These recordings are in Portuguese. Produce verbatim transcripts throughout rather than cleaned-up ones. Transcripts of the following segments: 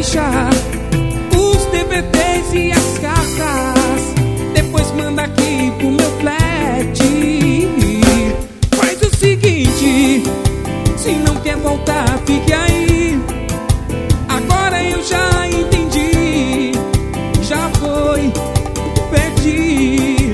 caixa os D V Ds e as cartas, depois manda aqui pro meu flat. Faz o seguinte, se não quer voltar, fique aí. Agora eu já entendi, já foi, perdi.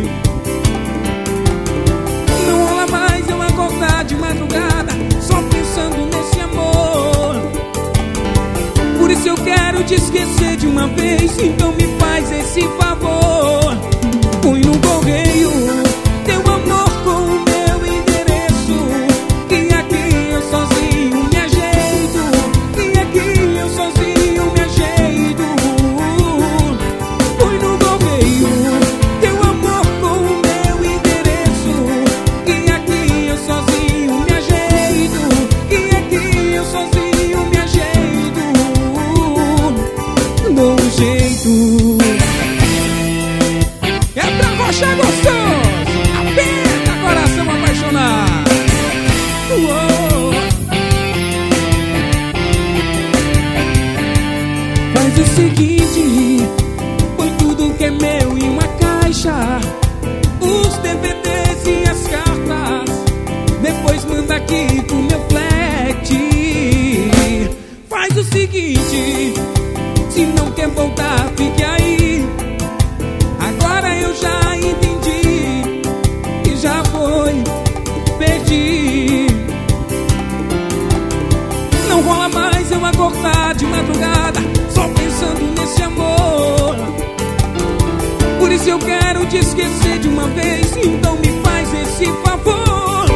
Não rola mais eu acordar de madrugada só pensando nesse amor. Por isso eu quero te esquecer de uma vez, então me faz esse favor. Põe no correio teu amor com o meu endereço, que aqui eu sozinho me ajeito, que aqui eu sozinho me ajeito. Põe no correio teu amor com o meu endereço, que aqui eu sozinho me ajeito, que aqui eu sozinho me ajeito. Dou um jeito. É pra rochar gostoso, aperta coração apaixonado. Uou. Faz o seguinte, põe tudo que é meu em uma caixa, os D V Ds e as cartas, depois manda aqui pro meu flat. Faz o seguinte, se não quer voltar, fique aí. Agora eu já entendi, e já foi, perdi. Não rola mais eu acordar de madrugada só pensando nesse amor. Por isso eu quero te esquecer de uma vez, então me faz esse favor.